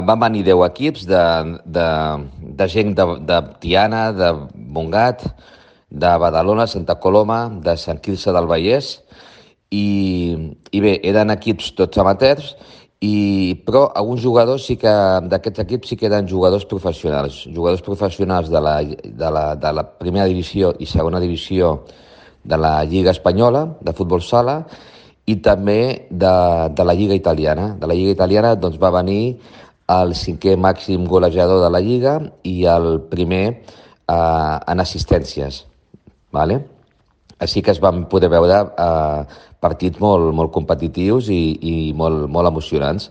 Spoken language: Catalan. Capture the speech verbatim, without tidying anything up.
Van venir deu equips de, de, de gent de, de Tiana, de Montgat, de Badalona, Santa Coloma, de Sant Quirze del Vallès, i, i bé, eren equips tots amateurs, i, però alguns jugadors sí que, d'aquests equips sí que eren jugadors professionals, jugadors professionals de la, de la, de la primera divisió i segona divisió de la Lliga Espanyola, de futbol sala, i també de, de la Lliga Italiana. De la Lliga Italiana doncs, va venir el cinquè màxim golejador de la Lliga i el primer eh, en assistències. Vale? Així que es van poder veure eh, partits molt, molt competitius i, i molt, molt emocionants.